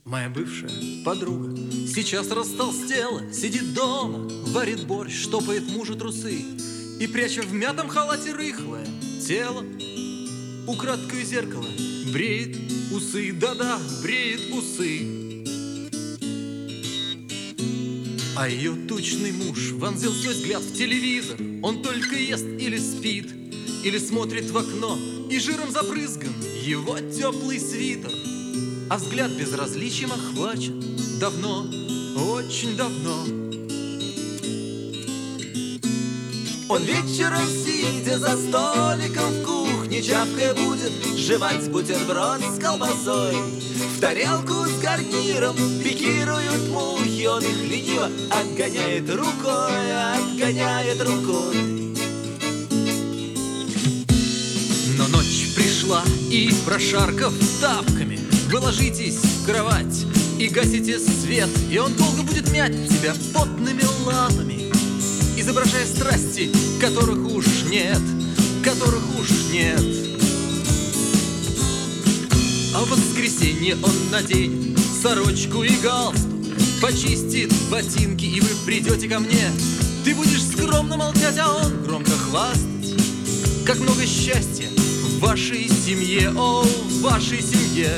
Моя бывшая подруга сейчас растолстела, сидит дома, варит борщ, штопает мужу трусы и, пряча в мятом халате рыхлое тело, украдкой зеркало бреет усы, да-да, бреет усы. А ее тучный муж вонзил свой взгляд в телевизор. Он только ест или спит, или смотрит в окно, и жиром забрызган его теплый свитер. А взгляд безразличием охвачен давно, очень давно. Он вечером, сидя за столиком в кухне, чавкая будет жевать бутерброд с колбасой. В тарелку с гарниром пикируют мухи, он их лениво отгоняет рукой, отгоняет рукой. Но ночь пришла, и, прошаркав тапками, вы ложитесь в кровать и гасите свет, и он долго будет мять тебя потными лапами, изображая страсти, которых уж нет, которых уж нет. А в воскресенье он наденет сорочку и галстук, почистит ботинки, и вы придете ко мне. Ты будешь скромно молчать, а он громко хвастать, как много счастья в вашей семье, о, в вашей семье.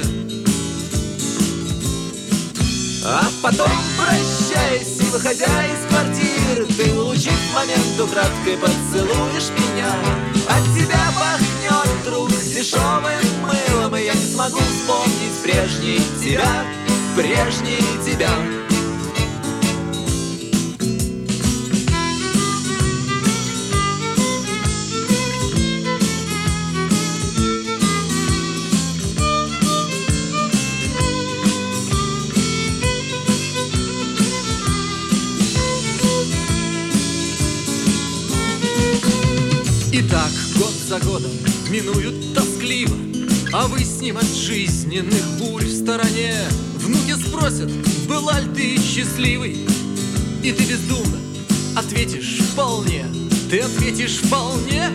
А потом, прощаясь и выходя из квартиры, ты, улучив момент, украдкой поцелуешь меня. От тебя пахнет вдруг дешевым мылом, и я не смогу вспомнить прежний тебя, прежний тебя. И так год за годом минуют тоскливо, а вы с ним от жизненных бурь в стороне. Внуки спросят, была ли ты счастливой, и ты бездумно ответишь вполне. Ты ответишь вполне.